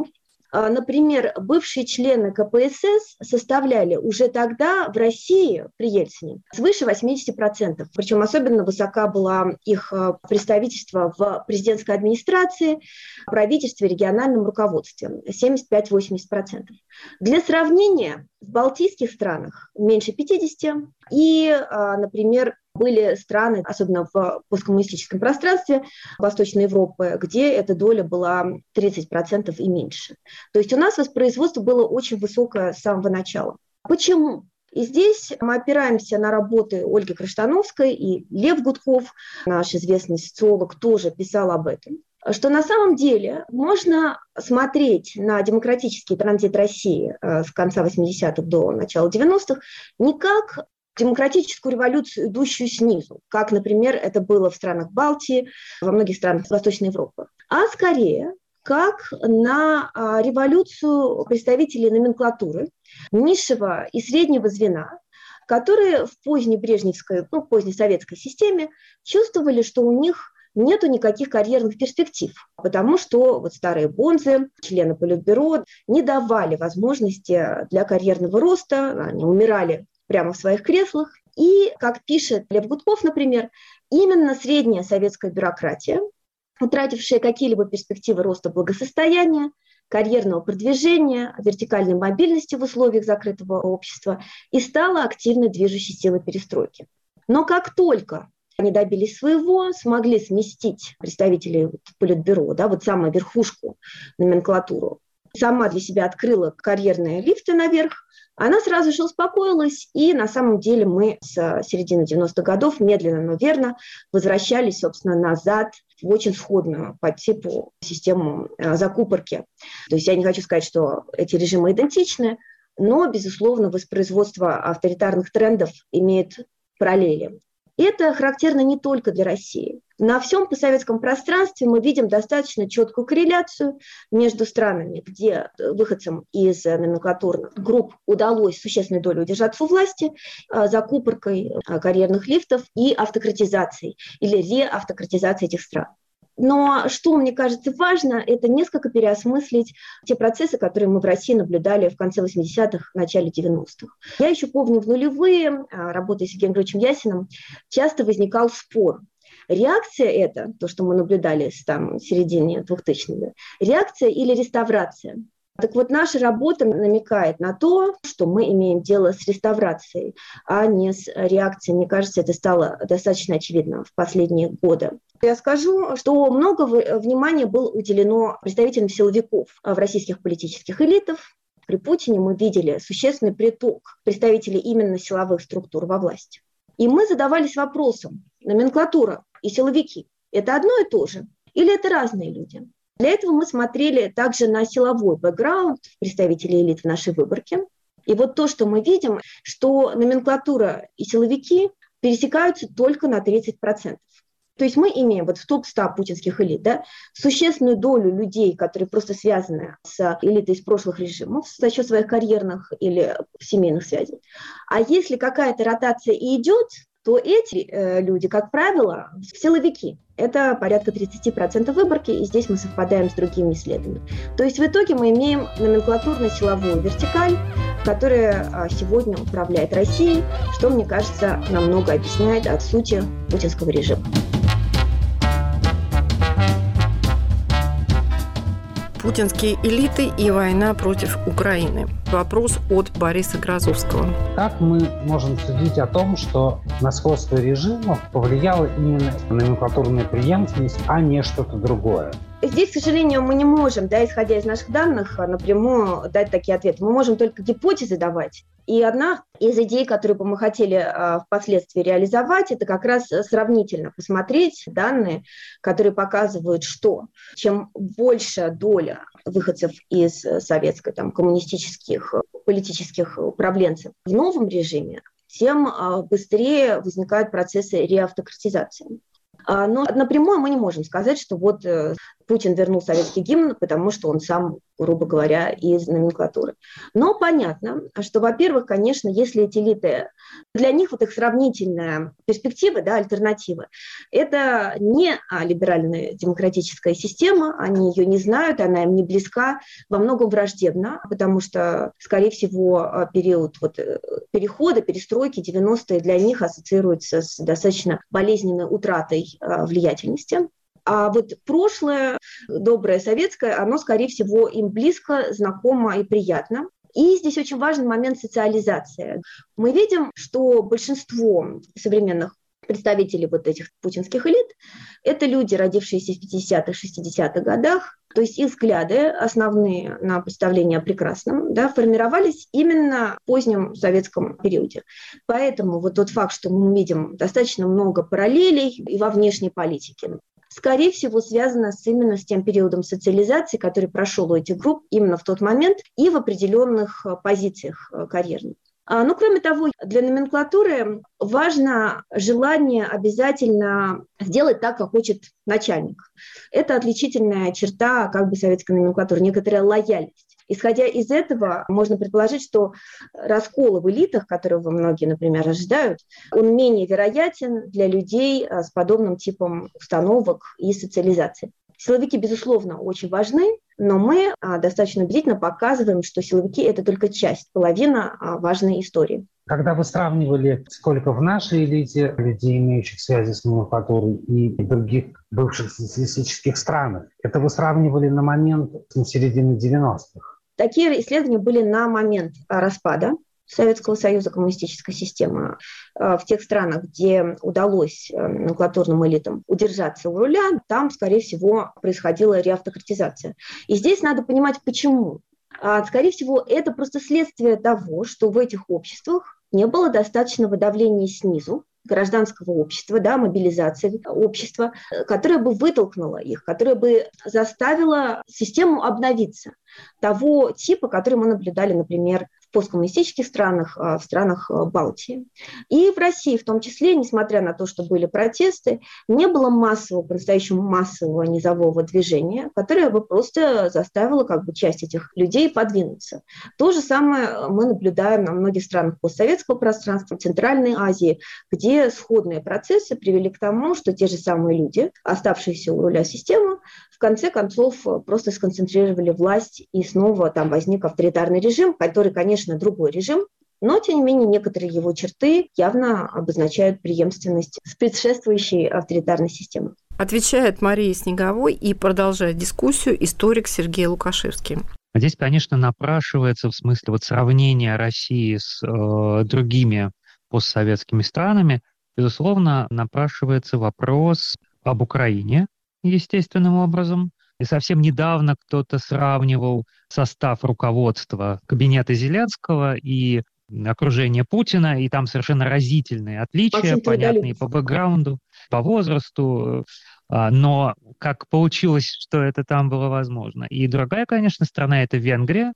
Например, бывшие члены ка пэ эс эс составляли уже тогда в России при Ельцине свыше восемьдесят процентов. Причем особенно высока была их представительство в президентской администрации, правительстве, региональном руководстве – семьдесят пять - восемьдесят процентов. Для сравнения, в балтийских странах меньше пятидесяти, и, например, были страны, особенно в посткоммунистическом пространстве Восточной Европы, где эта доля была тридцать процентов и меньше. То есть у нас воспроизводство было очень высокое с самого начала. Почему? И здесь мы опираемся на работы Ольги Криштановской, и Лев Гудков, наш известный социолог, тоже писал об этом, что на самом деле можно смотреть на демократический транзит России с конца восьмидесятых до начала девяностых не как демократическую революцию, идущую снизу, как, например, это было в странах Балтии, во многих странах Восточной Европы, а скорее как на революцию представителей номенклатуры, низшего и среднего звена, которые в поздней брежневской, ну, поздней советской системе чувствовали, что у них нету никаких карьерных перспектив, потому что вот старые бонзы, члены Политбюро, не давали возможности для карьерного роста, они умирали прямо в своих креслах. И, как пишет Лев Гудков, например, именно средняя советская бюрократия, утратившая какие-либо перспективы роста благосостояния, карьерного продвижения, вертикальной мобильности в условиях закрытого общества, и стала активной движущей силой перестройки. Но как только они добились своего, смогли сместить представителей Политбюро, да, вот самую верхушку, номенклатуру, сама для себя открыла карьерные лифты наверх, она сразу же успокоилась, и на самом деле мы с середины девяностых годов медленно, но верно возвращались, собственно, назад в очень сходную по типу систему закупорки. То есть я не хочу сказать, что эти режимы идентичны, но, безусловно, воспроизводство авторитарных трендов имеет параллели. И это характерно не только для России. На всем постсоветском пространстве мы видим достаточно четкую корреляцию между странами, где выходцам из номенклатурных групп удалось существенной долей удержаться у власти, закупоркой карьерных лифтов и автократизацией или реавтократизацией этих стран. Но что, мне кажется, важно, это несколько переосмыслить те процессы, которые мы в России наблюдали в конце восьмидесятых, начале девяностых. Я еще помню, в нулевые, работая с Сергеем Григорьевичем Ясиным, часто возникал спор. Реакция это, то, что мы наблюдали с там, середины двухтысячных, реакция или реставрация? Так вот, наша работа намекает на то, что мы имеем дело с реставрацией, а не с реакцией. Мне кажется, это стало достаточно очевидно в последние годы. Я скажу, что много внимания было уделено представителям силовиков в российских политических элитах. При Путине мы видели существенный приток представителей именно силовых структур во власти. И мы задавались вопросом, номенклатура и силовики – это одно и то же или это разные люди? Для этого мы смотрели также на силовой бэкграунд представителей элит в нашей выборке. И вот то, что мы видим, что номенклатура и силовики пересекаются только на тридцать процентов. То есть мы имеем вот в топ ста путинских элит, да, существенную долю людей, которые просто связаны с элитой из прошлых режимов за счет своих карьерных или семейных связей. А если какая-то ротация и идет, то эти э, люди, как правило, силовики. Это порядка тридцать процентов выборки, и здесь мы совпадаем с другими исследованиями. То есть в итоге мы имеем номенклатурно-силовую вертикаль, которая а, сегодня управляет Россией, что, мне кажется, намного объясняет от сути путинского режима. Путинские элиты и война против Украины. Вопрос от Бориса Грозовского. Как мы можем судить о том, что на сходство режимов повлияла именно номенклатурная преемственность, а не что-то другое? Здесь, к сожалению, мы не можем, да, исходя из наших данных, напрямую дать такие ответы. Мы можем только гипотезы давать. И одна из идей, которую бы мы хотели а, впоследствии реализовать, это как раз сравнительно посмотреть данные, которые показывают, что чем больше доля выходцев из советской, там, коммунистических, политических управленцев в новом режиме, тем а, быстрее возникают процессы реавтократизации. Но напрямую мы не можем сказать, что вот Путин вернул советский гимн, потому что он сам, грубо говоря, из номенклатуры. Но понятно, что, во-первых, конечно, если эти элиты, для них вот их сравнительная перспектива, да, альтернатива, это не либеральная демократическая система, они ее не знают, она им не близка, во многом враждебна, потому что, скорее всего, период вот перехода, перестройки девяностые для них ассоциируется с достаточно болезненной утратой влиятельности. А вот прошлое, доброе советское, оно, скорее всего, им близко, знакомо и приятно. И здесь очень важный момент социализации. Мы видим, что большинство современных представителей вот этих путинских элит – это люди, родившиеся в пятидесятых, шестидесятых годах, то есть их взгляды основные на представление о прекрасном, да, формировались именно в позднем советском периоде. Поэтому вот тот факт, что мы видим достаточно много параллелей и во внешней политике, скорее всего, связано с, именно с тем периодом социализации, который прошел у этих групп именно в тот момент и в определенных позициях карьерных. Ну, кроме того, для номенклатуры важно желание обязательно сделать так, как хочет начальник. Это отличительная черта как бы советской номенклатуры, некоторая лояльность. Исходя из этого, можно предположить, что раскол в элитах, которого многие, например, ожидают, он менее вероятен для людей с подобным типом установок и социализации. Силовики, безусловно, очень важны, но мы достаточно убедительно показываем, что силовики – это только часть, половина важной истории. Когда вы сравнивали, сколько в нашей элите людей, имеющих связи с номенклатурой, и в других бывших социалистических странах, это вы сравнивали на момент середины девяностых? Такие исследования были на момент распада Советского Союза, коммунистической системы. В тех странах, где удалось номенклатурным элитам удержаться у руля, там, скорее всего, происходила реавтократизация. И здесь надо понимать, почему. Скорее всего, это просто следствие того, что в этих обществах не было достаточного давления снизу, гражданского общества, да, мобилизации общества, которая бы вытолкнула их, которая бы заставила систему обновиться того типа, который мы наблюдали, например, в посткоммунистических странах, в странах Балтии. И в России в том числе, несмотря на то, что были протесты, не было массового, по-настоящему массового низового движения, которое бы просто заставило как бы часть этих людей подвинуться. То же самое мы наблюдаем на многих странах постсоветского пространства, Центральной Азии, где сходные процессы привели к тому, что те же самые люди, оставшиеся у руля системы, в конце концов просто сконцентрировали власть, и снова там возник авторитарный режим, который, конечно, другой режим, но, тем не менее, некоторые его черты явно обозначают преемственность с предшествующей авторитарной системой. Отвечает Мария Снеговой и продолжает дискуссию историк Сергей Лукашевский. Здесь, конечно, напрашивается в смысле вот сравнения России с э, другими постсоветскими странами, безусловно, напрашивается вопрос об Украине естественным образом. И совсем недавно кто-то сравнивал состав руководства кабинета Зеленского и окружения Путина, и там совершенно разительные отличия, понятные по бэкграунду, по возрасту, но как получилось, что это там было возможно. И другая, конечно, страна – это Венгрия,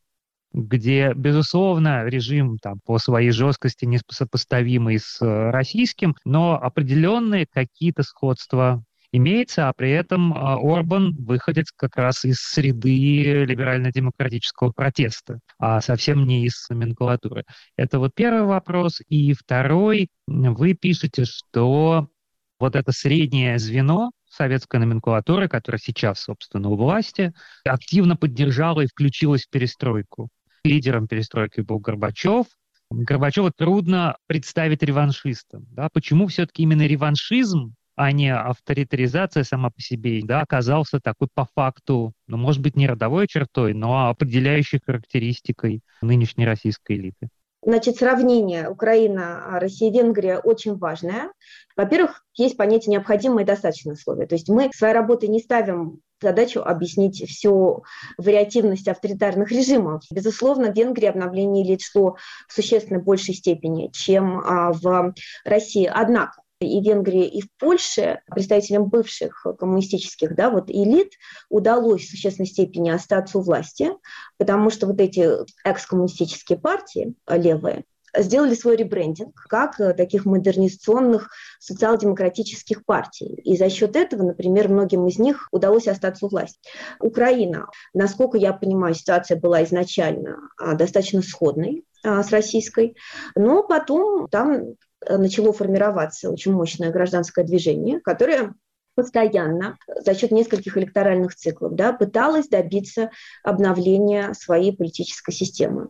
где, безусловно, режим там, по своей жесткости несопоставимый с российским, но определенные какие-то сходства имеется, а при этом Орбан выходит как раз из среды либерально-демократического протеста, а совсем не из номенклатуры. Это вот первый вопрос. И второй, вы пишете, что вот это среднее звено советской номенклатуры, которая сейчас, собственно, у власти, активно поддержала и включилась в перестройку. Лидером перестройки был Горбачев. Горбачева трудно представить реваншистом. Да? Почему все-таки именно реваншизм, а не авторитаризация сама по себе, да, оказался такой по факту, ну, может быть, не родовой чертой, но определяющей характеристикой нынешней российской элиты? Значит, сравнение Украина, Россия, Венгрия очень важное. Во-первых, есть понятие необходимое и достаточное условие. То есть мы своей работой не ставим задачу объяснить всю вариативность авторитарных режимов. Безусловно, в Венгрии обновление элит шло в существенно большей степени, чем в России. Однако и в Венгрии, и в Польше представителям бывших коммунистических, да, вот элит удалось в существенной степени остаться у власти, потому что вот эти экскоммунистические партии левые, сделали свой ребрендинг как таких модернизационных социал-демократических партий. И за счет этого, например, многим из них удалось остаться у власти. Украина, насколько я понимаю, ситуация была изначально достаточно сходной с российской, но потом там начало формироваться очень мощное гражданское движение, которое постоянно за счет нескольких электоральных циклов да, пыталась добиться обновления своей политической системы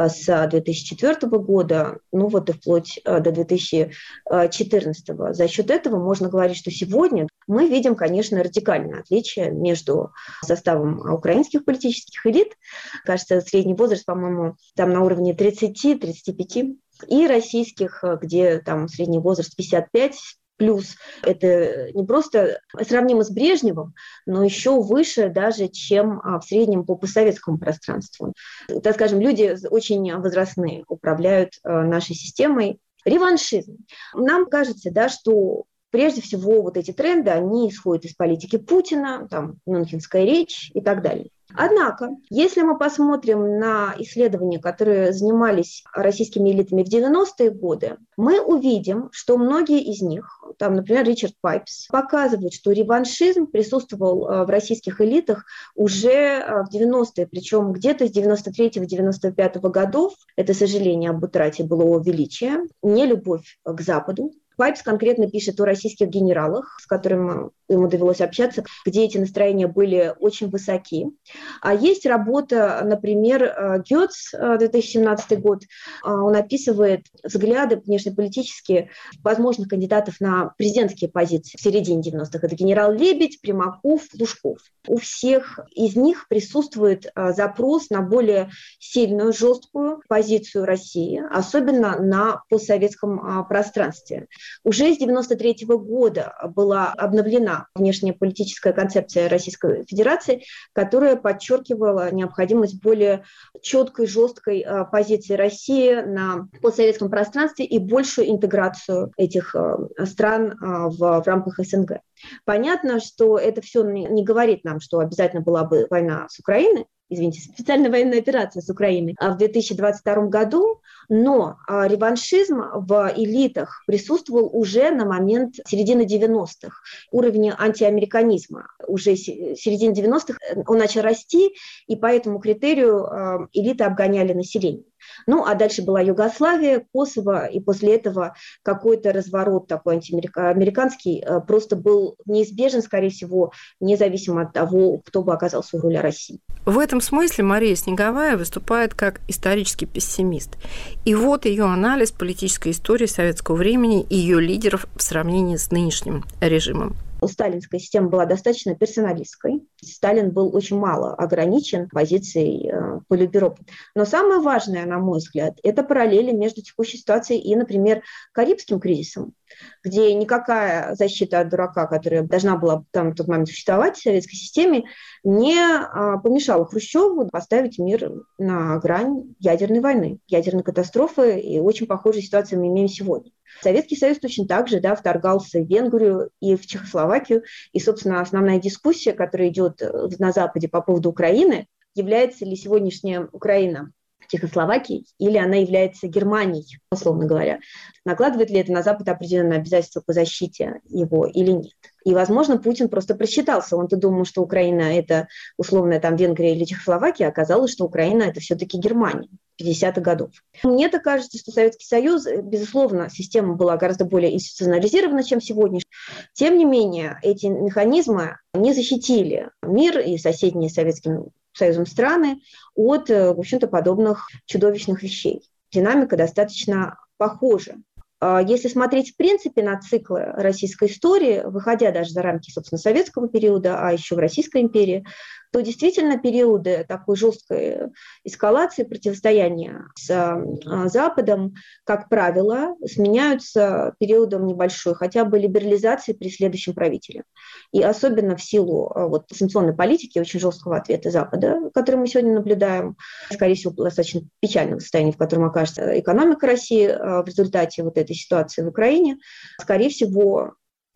с две тысячи четвёртого года, ну вот и вплоть до две тысячи четырнадцатого. За счет этого можно говорить, что сегодня мы видим, конечно, радикальное отличие между составом украинских политических элит, кажется, средний возраст, по-моему, там на уровне тридцать-тридцать пять, и российских, где там средний возраст пятьдесят пять. Плюс это не просто сравнимо с Брежневым, но еще выше даже, чем в среднем по постсоветскому пространству. Так скажем, люди очень возрастные управляют нашей системой. Реваншизм. Нам кажется, да, что прежде всего вот эти тренды, они исходят из политики Путина, там, Мюнхенская речь и так далее. Однако, если мы посмотрим на исследования, которые занимались российскими элитами в девяностые годы, мы увидим, что многие из них, там, например, Ричард Пайпс, показывают, что реваншизм присутствовал в российских элитах уже в девяностые, причем где-то с девяносто третьего - девяносто пятого годов. Это сожаление об утрате былого величия, нелюбовь к Западу. Пайпс конкретно пишет о российских генералах, с которыми ему довелось общаться, где эти настроения были очень высоки. А есть работа, например, Гёц, две тысячи семнадцатый год. Он описывает взгляды внешнеполитические возможных кандидатов на президентские позиции в середине девяностых. Это генерал Лебедь, Примаков, Лужков. У всех из них присутствует запрос на более сильную, жесткую позицию России, особенно на постсоветском пространстве. Уже с девяносто третьего года была обновлена внешнеполитическая концепция Российской Федерации, которая подчеркивала необходимость более четкой, жесткой позиции России на постсоветском пространстве и большую интеграцию этих стран в, в рамках СНГ. Понятно, что это все не говорит нам, что обязательно была бы война с Украиной, извините, специальная военная операция с Украиной в две тысячи двадцать втором году, но реваншизм в элитах присутствовал уже на момент середины девяностых. Уровень антиамериканизма уже в середине девяностых он начал расти, и по этому критерию элиты обгоняли население. Ну, а дальше была Югославия, Косово, и после этого какой-то разворот такой антиамериканский просто был неизбежен, скорее всего, независимо от того, кто бы оказался у руля России. В этом смысле Мария Снеговая выступает как исторический пессимист. И вот ее анализ политической истории советского времени и ее лидеров в сравнении с нынешним режимом. Сталинская система была достаточно персоналистской. Сталин был очень мало ограничен позицией Политбюро. Но самое важное, на мой взгляд, это параллели между текущей ситуацией и, например, Карибским кризисом, где никакая защита от дурака, которая должна была там в тот момент существовать в советской системе, не помешала Хрущеву поставить мир на грань ядерной войны, ядерной катастрофы, и очень похожую ситуацию мы имеем сегодня. Советский Союз точно так же да, вторгался в Венгрию и в Чехословакию, и, собственно, основная дискуссия, которая идет на Западе по поводу Украины, является ли сегодняшняя Украина Чехословакией или она является Германией, условно говоря. Накладывает ли это на Запад определенные обязательства по защите его или нет? И, возможно, Путин просто просчитался. Он-то думал, что Украина – это условно там Венгрия или Чехословакия, а оказалось, что Украина – это все-таки Германия пятидесятых годов. Мне-то кажется, что Советский Союз, безусловно, система была гораздо более институционализирована, чем сегодня. Тем не менее, эти механизмы не защитили мир и соседние с Советским Союзом страны от, в общем-то, подобных чудовищных вещей. Динамика достаточно похожа. Если смотреть в принципе на циклы российской истории, выходя даже за рамки, собственно, советского периода, а еще в Российской империи, то действительно периоды такой жесткой эскалации противостояния с Западом, как правило, сменяются периодом небольшой, хотя бы либерализации при следующем правителе. И особенно в силу вот, санкционной политики, очень жесткого ответа Запада, который мы сегодня наблюдаем, скорее всего, достаточно печального состояния, в котором окажется экономика России в результате вот этой ситуации в Украине, скорее всего,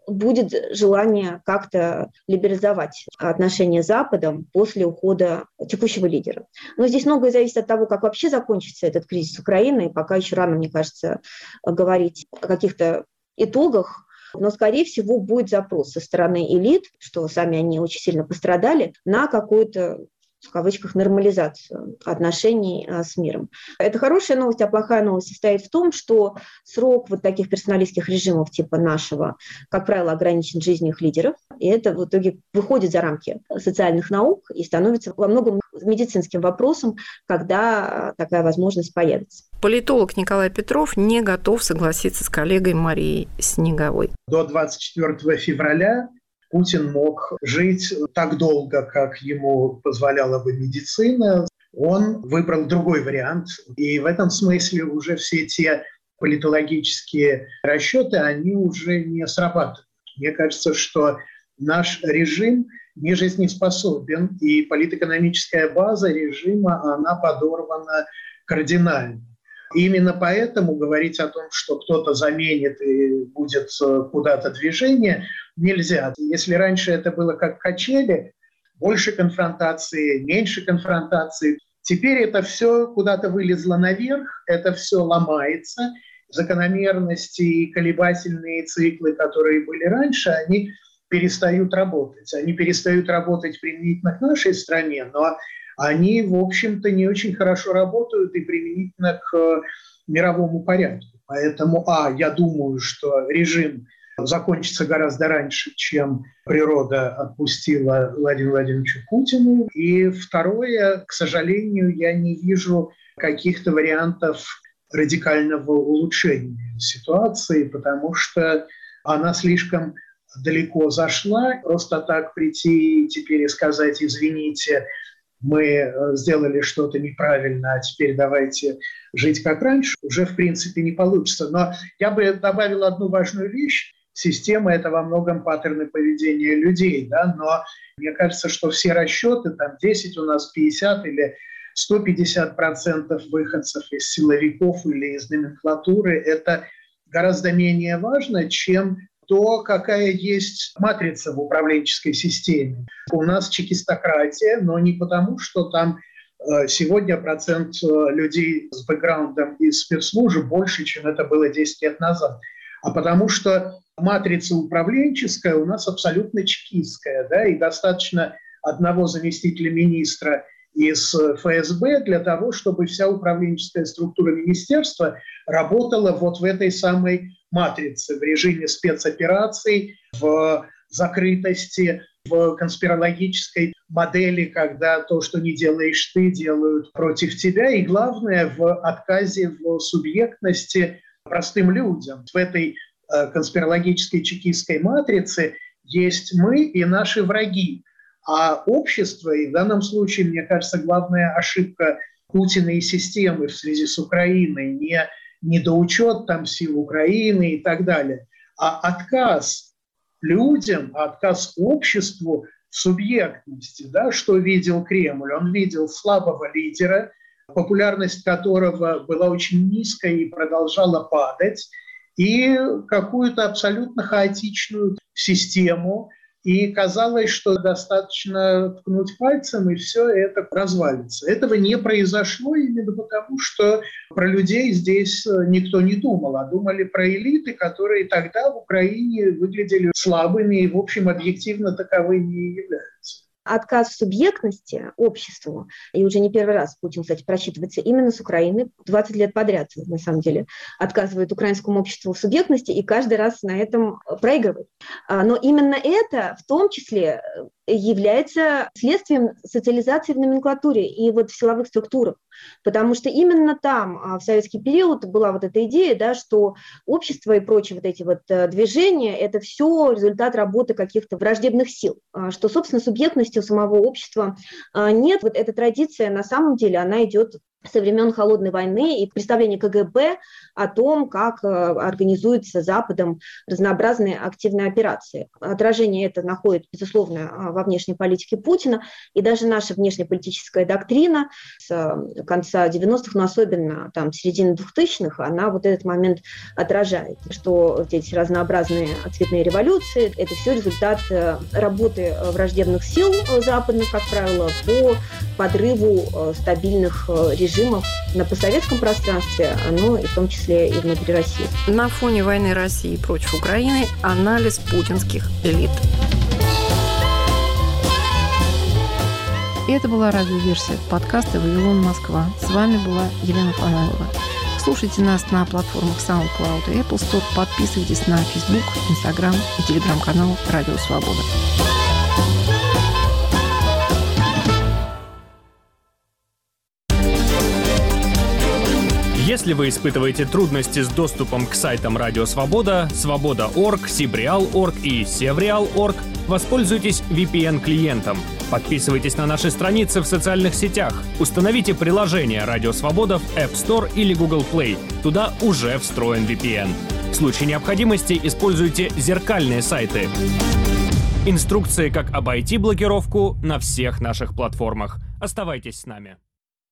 будет желание как-то либерализовать отношения с Западом после ухода текущего лидера. Но здесь многое зависит от того, как вообще закончится этот кризис Украины, и пока еще рано, мне кажется, говорить о каких-то итогах. Но, скорее всего, будет запрос со стороны элит, что сами они очень сильно пострадали, на какую-то, в кавычках, нормализацию отношений с миром. Это хорошая новость, а плохая новость состоит в том, что срок вот таких персоналистских режимов типа нашего, как правило, ограничен жизнью их лидеров, и это в итоге выходит за рамки социальных наук и становится во многом медицинским вопросом, когда такая возможность появится. Политолог Николай Петров не готов согласиться с коллегой Марией Снеговой. До двадцать четвёртого февраля Путин мог жить так долго, как ему позволяла бы медицина. Он выбрал другой вариант. И в этом смысле уже все те политологические расчеты, они уже не срабатывают. Мне кажется, что наш режим не жизнеспособен, и политэкономическая база режима, она подорвана кардинально. И именно поэтому говорить о том, что кто-то заменит и будет куда-то движение, нельзя. Если раньше это было как качели, больше конфронтации, меньше конфронтации, теперь это все куда-то вылезло наверх, это все ломается. Закономерности и колебательные циклы, которые были раньше, они перестают работать. Они перестают работать применительно к нашей стране, но они, в общем-то, не очень хорошо работают и применительно к мировому порядку. Поэтому, а, я думаю, что режим закончится гораздо раньше, чем природа отпустила Владимиру Владимировичу Путину. И второе, к сожалению, я не вижу каких-то вариантов радикального улучшения ситуации, потому что она слишком далеко зашла. Просто так прийти теперь и сказать: извините, мы сделали что-то неправильно, а теперь давайте жить как раньше, уже в принципе не получится. Но я бы добавил одну важную вещь. Система – это во многом паттерны поведения людей, да? Но мне кажется, что все расчеты, там десять у нас, пятьдесят или сто пятьдесят процентов выходцев из силовиков или из номенклатуры – это гораздо менее важно, чем то, какая есть матрица в управленческой системе. У нас чекистократия, но не потому, что там э, сегодня процент людей с бэкграундом из спецслужб больше, чем это было десять лет назад, а потому что матрица управленческая у нас абсолютно чекистская, да, и достаточно одного заместителя министра из эф эс бэ для того, чтобы вся управленческая структура министерства работала вот в этой самой матрице, в режиме спецопераций, в закрытости, в конспирологической модели, когда то, что не делаешь ты, делают против тебя, и главное, в отказе в субъектности простым людям. В этой э, конспирологической чекистской матрице есть мы и наши враги. А общество, и в данном случае, мне кажется, главная ошибка Путина и системы в связи с Украиной, не недоучет там сил Украины и так далее, а отказ людям, отказ обществу в субъектности. Да, что видел Кремль? Он видел слабого лидера, популярность которого была очень низкая и продолжала падать, и какую-то абсолютно хаотичную систему. И казалось, что достаточно ткнуть пальцем, и все это развалится. Этого не произошло именно потому, что про людей здесь никто не думал, а думали про элиты, которые тогда в Украине выглядели слабыми и, в общем, объективно таковыми и являются. Отказ в субъектности обществу, и уже не первый раз Путин, кстати, просчитывается именно с Украины, двадцать лет подряд, на самом деле, отказывает украинскому обществу в субъектности и каждый раз на этом проигрывает. Но именно это в том числе является следствием социализации в номенклатуре и вот в силовых структурах. Потому что именно там, в советский период, была вот эта идея, да, что общество и прочие вот эти вот движения – это все результат работы каких-то враждебных сил, что, собственно, субъектности у самого общества нет. Вот эта традиция, на самом деле, она идет со времен Холодной войны и представление ка гэ бэ о том, как организуются Западом разнообразные активные операции. Отражение это находит, безусловно, во внешней политике Путина, и даже наша внешнеполитическая доктрина с конца девяностых, но особенно там середины двухтысячных, она вот этот момент отражает, что вот эти разнообразные цветные революции – это все результат работы враждебных сил западных, как правило, по подрыву стабильных режимов на постсоветском пространстве, но и в том числе и внутри России. На фоне войны России против Украины анализ путинских элит. И это была радиоверсия подкаста «Вавилон, Москва». С вами была Елена Фанайлова. Слушайте нас на платформах SoundCloud и Apple Store. Подписывайтесь на Facebook, Instagram и телеграм-канал «Радио Свобода». Если вы испытываете трудности с доступом к сайтам Радио Свобода, Свобода точка орг, Сибреал точка орг и Севреал точка орг, воспользуйтесь ви пи эн-клиентом. Подписывайтесь на наши страницы в социальных сетях. Установите приложение Радио Свобода в App Store или Google Play. Туда уже встроен ви пи эн. В случае необходимости используйте зеркальные сайты. Инструкции, как обойти блокировку, на всех наших платформах. Оставайтесь с нами.